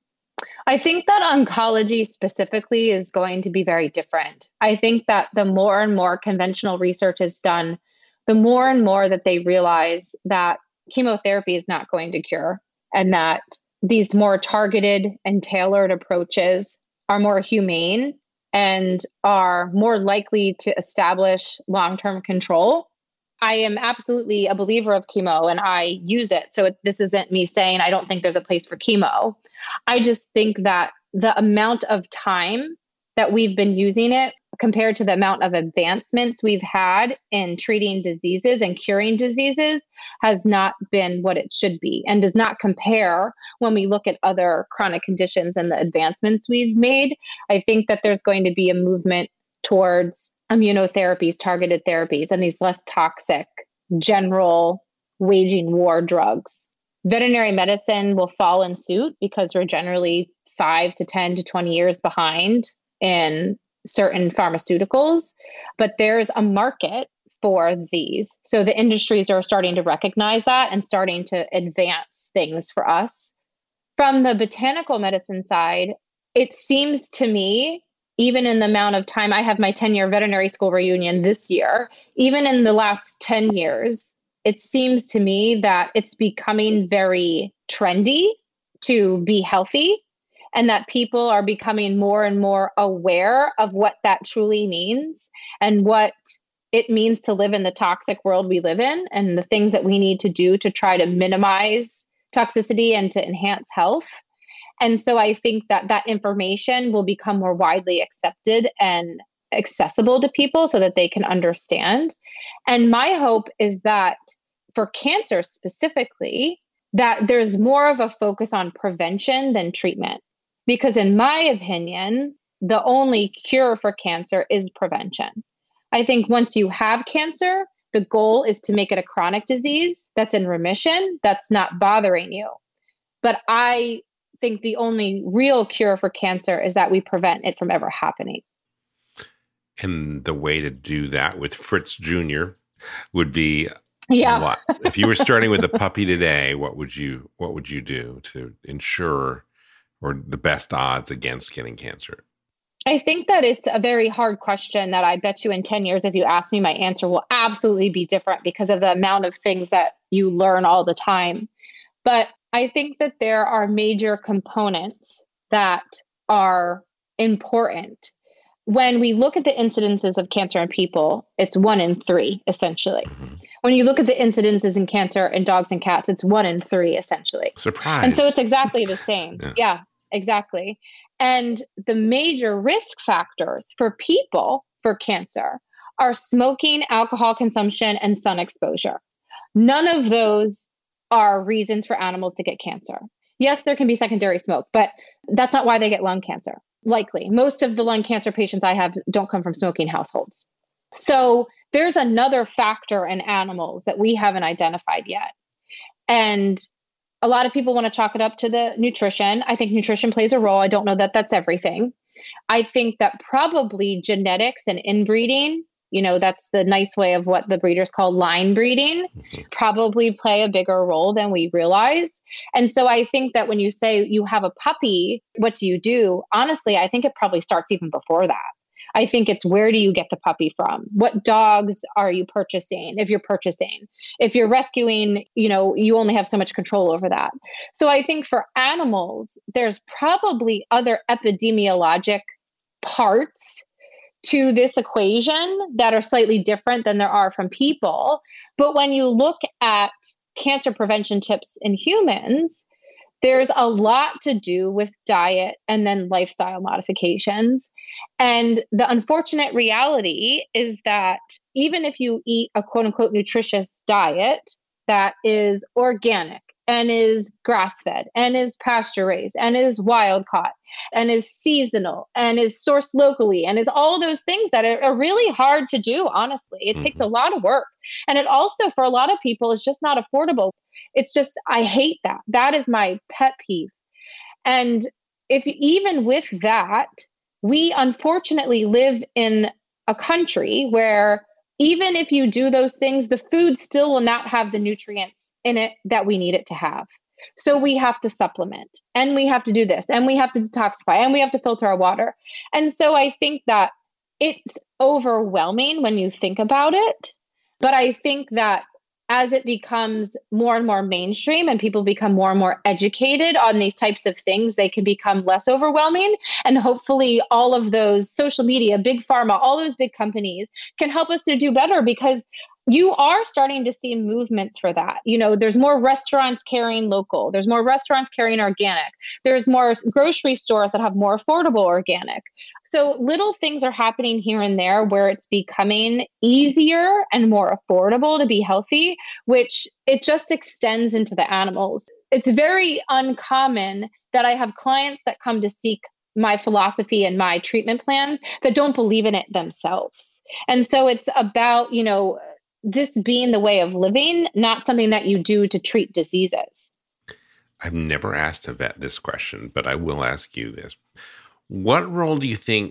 I think that oncology specifically is going to be very different. I think that the more and more conventional research is done, the more and more that they realize that chemotherapy is not going to cure, and that these more targeted and tailored approaches are more humane and are more likely to establish long-term control. I am absolutely a believer of chemo and I use it. So this isn't me saying I don't think there's a place for chemo. I just think that the amount of time that we've been using it compared to the amount of advancements we've had in treating diseases and curing diseases has not been what it should be and does not compare when we look at other chronic conditions and the advancements we've made. I think that there's going to be a movement towards immunotherapies, targeted therapies, and these less toxic, general waging war drugs. Veterinary medicine will fall in suit because we're generally 5 to 10 to 20 years behind in certain pharmaceuticals, but there's a market for these. So the industries are starting to recognize that and starting to advance things for us. From the botanical medicine side, it seems to me, even in the amount of time, I have my 10-year veterinary school reunion this year, even in the last 10 years, it seems to me that it's becoming very trendy to be healthy and that people are becoming more and more aware of what that truly means and what it means to live in the toxic world we live in and the things that we need to do to try to minimize toxicity and to enhance health. And so I think that that information will become more widely accepted and accessible to people so that they can understand. And my hope is that for cancer specifically, that there's more of a focus on prevention than treatment. Because in my opinion, the only cure for cancer is prevention. I think once you have cancer, the goal is to make it a chronic disease that's in remission, that's not bothering you. But I think the only real cure for cancer is that we prevent it from ever happening. And the way to do that with Fritz Jr. would be what? If you were starting with a puppy today, what would you do to ensure or the best odds against getting cancer? I think that it's a very hard question that I bet you in 10 years, if you ask me, my answer will absolutely be different because of the amount of things that you learn all the time. But I think that there are major components that are important. When we look at the incidences of cancer in people, it's 1 in 3, essentially. Mm-hmm. When you look at the incidences in cancer in dogs and cats, it's 1 in 3, essentially. Surprise. And so it's exactly the same. Yeah, exactly. And the major risk factors for people for cancer are smoking, alcohol consumption, and sun exposure. None of those are reasons for animals to get cancer. Yes, there can be secondary smoke, but that's not why they get lung cancer. Likely. Most of the lung cancer patients I have don't come from smoking households. So there's another factor in animals that we haven't identified yet. And a lot of people want to chalk it up to the nutrition. I think nutrition plays a role. I don't know that that's everything. I think that probably genetics and inbreeding, that's the nice way of what the breeders call line breeding, probably play a bigger role than we realize. And so I think that when you say you have a puppy, what do you do? Honestly, I think it probably starts even before that. I think it's where do you get the puppy from? What dogs are you purchasing? If you're rescuing, you only have so much control over that. So I think for animals, there's probably other epidemiologic parts to this equation that are slightly different than there are from people. But when you look at cancer prevention tips in humans, there's a lot to do with diet and then lifestyle modifications. And the unfortunate reality is that even if you eat a quote unquote nutritious diet that is organic and is grass-fed and is pasture-raised and is wild-caught and is seasonal and is sourced locally and is all those things that are really hard to do, honestly. It takes a lot of work. And it also, for a lot of people, is just not affordable. It's just, I hate that. That is my pet peeve. And even with that, we unfortunately live in a country where even if you do those things, the food still will not have the nutrients in it that we need it to have. So we have to supplement, and we have to do this, and we have to detoxify, and we have to filter our water. And so I think that it's overwhelming when you think about it. But I think that as it becomes more and more mainstream and people become more and more educated on these types of things, they can become less overwhelming. And hopefully all of those social media, big pharma, all those big companies can help us to do better, because you are starting to see movements for that. There's more restaurants carrying local. There's more restaurants carrying organic. There's more grocery stores that have more affordable organic. So little things are happening here and there where it's becoming easier and more affordable to be healthy, which it just extends into the animals. It's very uncommon that I have clients that come to seek my philosophy and my treatment plans that don't believe in it themselves. And so it's about, this being the way of living, not something that you do to treat diseases. I've never asked a vet this question, but I will ask you this. What role do you think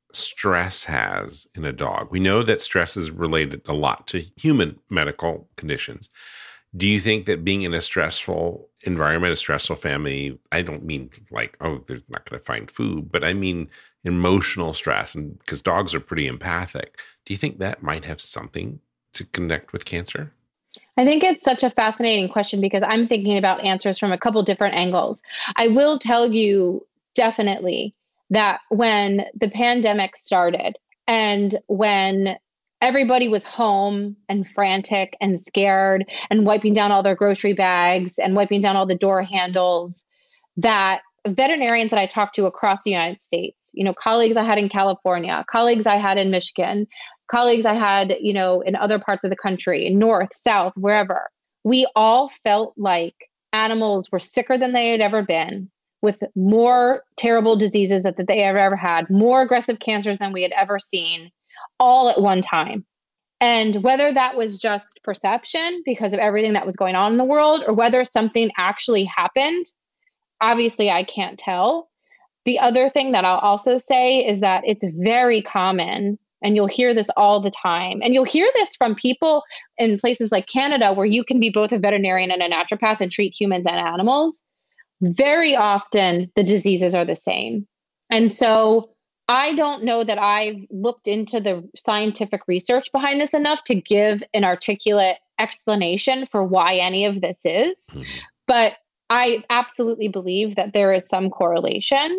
stress has in a dog? We know that stress is related a lot to human medical conditions. Do you think that being in a stressful environment, a stressful family, I don't mean like, they're not going to find food, but I mean emotional stress, and because dogs are pretty empathic. Do you think that might have something to connect with cancer? I think it's such a fascinating question because I'm thinking about answers from a couple different angles. I will tell you definitely that when the pandemic started and when everybody was home and frantic and scared and wiping down all their grocery bags and wiping down all the door handles, that veterinarians that I talked to across the United States, colleagues I had in California, colleagues I had in Michigan, colleagues I had, in other parts of the country, north, south, wherever, we all felt like animals were sicker than they had ever been, with more terrible diseases that they ever had, more aggressive cancers than we had ever seen, all at one time. And whether that was just perception because of everything that was going on in the world, or whether something actually happened, obviously I can't tell. The other thing that I'll also say is that it's very common, and you'll hear this all the time, and you'll hear this from people in places like Canada where you can be both a veterinarian and a naturopath and treat humans and animals. Very often the diseases are the same. And so I don't know that I've looked into the scientific research behind this enough to give an articulate explanation for why any of this is. But I absolutely believe that there is some correlation.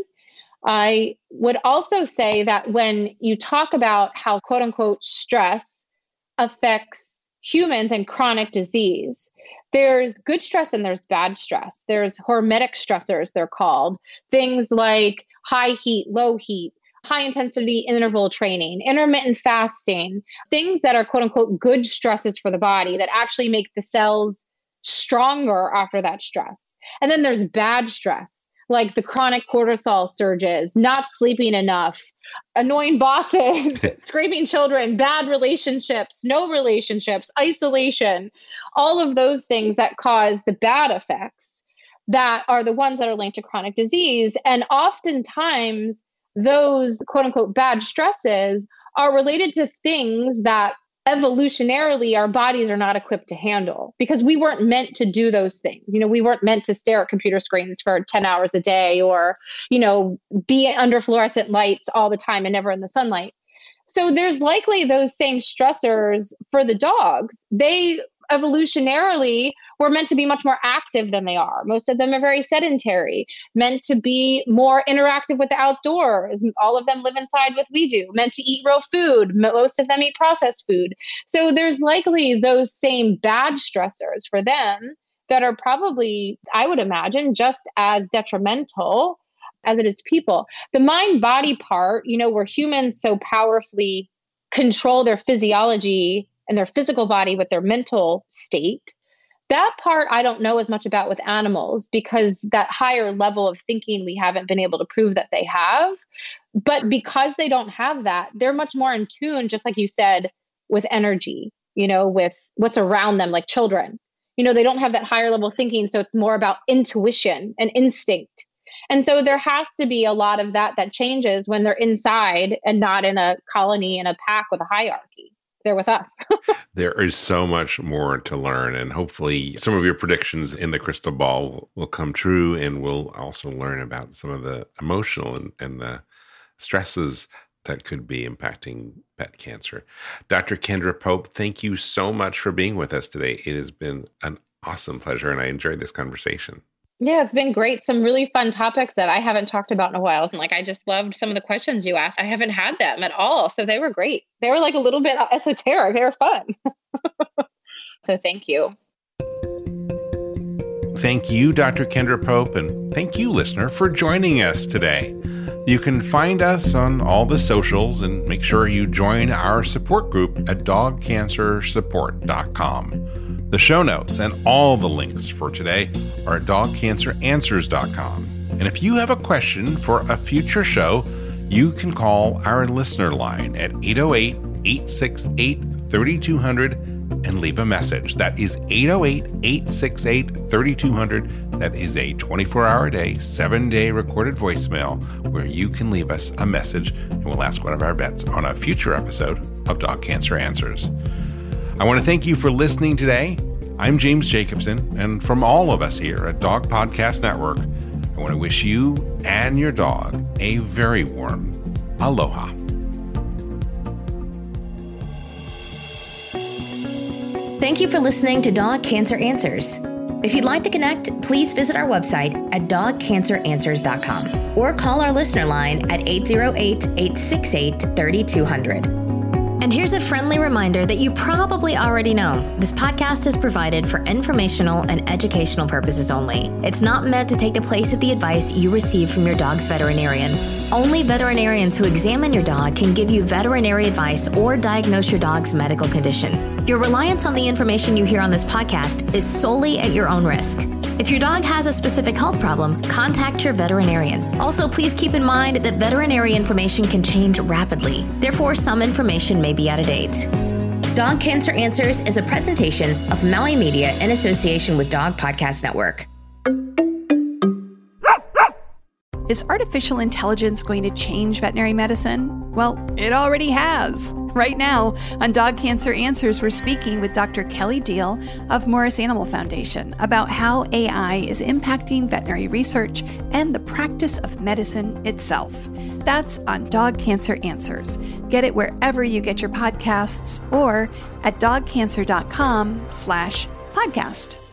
I would also say that when you talk about how quote unquote stress affects humans and chronic disease, there's good stress and there's bad stress. There's hormetic stressors, they're called. Things like high heat, low heat, high intensity interval training, intermittent fasting, things that are quote unquote good stresses for the body that actually make the cells stronger after that stress. And then there's bad stress, like the chronic cortisol surges, not sleeping enough, annoying bosses, screaming children, bad relationships, no relationships, isolation, all of those things that cause the bad effects that are the ones that are linked to chronic disease. And oftentimes those quote unquote bad stresses are related to things that evolutionarily our bodies are not equipped to handle, because we weren't meant to do those things. We weren't meant to stare at computer screens for 10 hours a day, or, be under fluorescent lights all the time and never in the sunlight. So there's likely those same stressors for the dogs. They evolutionarily were meant to be much more active than they are. Most of them are very sedentary, meant to be more interactive with the outdoors. All of them live inside with we do, meant to eat real food. Most of them eat processed food. So there's likely those same bad stressors for them that are probably, I would imagine, just as detrimental as it is people. The mind-body part, where humans so powerfully control their physiology and their physical body with their mental state, that part I don't know as much about with animals, because that higher level of thinking we haven't been able to prove that they have. But because they don't have that, they're much more in tune, just like you said, with energy, with what's around them, like children. They don't have that higher level thinking, so it's more about intuition and instinct. And so there has to be a lot of that changes when they're inside and not in a colony in a pack with a hierarchy. They're with us. There is so much more to learn, and hopefully some of your predictions in the crystal ball will come true, and we'll also learn about some of the emotional and the stresses that could be impacting pet cancer. Dr. Kendra Pope, thank you so much for being with us today. It has been an awesome pleasure, and I enjoyed this conversation. Yeah, it's been great. Some really fun topics that I haven't talked about in a while. And I just loved some of the questions you asked. I haven't had them at all. So they were great. They were a little bit esoteric. They were fun. So thank you. Thank you, Dr. Kendra Pope, and thank you, listener, for joining us today. You can find us on all the socials, and make sure you join our support group at dogcancersupport.com. The show notes and all the links for today are at dogcanceranswers.com. And if you have a question for a future show, you can call our listener line at 808-868-3200 and leave a message. That is 808-868-3200. That is a 24-hour-a-day, 7-day recorded voicemail where you can leave us a message, and we'll ask one of our vets on a future episode of Dog Cancer Answers. I want to thank you for listening today. I'm James Jacobson, and from all of us here at Dog Podcast Network, I want to wish you and your dog a very warm aloha. Thank you for listening to Dog Cancer Answers. If you'd like to connect, please visit our website at dogcanceranswers.com or call our listener line at 808-868-3200. And here's a friendly reminder that you probably already know. This podcast is provided for informational and educational purposes only. It's not meant to take the place of the advice you receive from your dog's veterinarian. Only veterinarians who examine your dog can give you veterinary advice or diagnose your dog's medical condition. Your reliance on the information you hear on this podcast is solely at your own risk. If your dog has a specific health problem, contact your veterinarian. Also, please keep in mind that veterinary information can change rapidly. Therefore, some information may be out of date. Dog Cancer Answers is a presentation of Maui Media in association with Dog Podcast Network. Is artificial intelligence going to change veterinary medicine? Well, it already has. Right now, on Dog Cancer Answers, we're speaking with Dr. Kelly Deal of Morris Animal Foundation about how AI is impacting veterinary research and the practice of medicine itself. That's on Dog Cancer Answers. Get it wherever you get your podcasts or at dogcancer.com/podcast.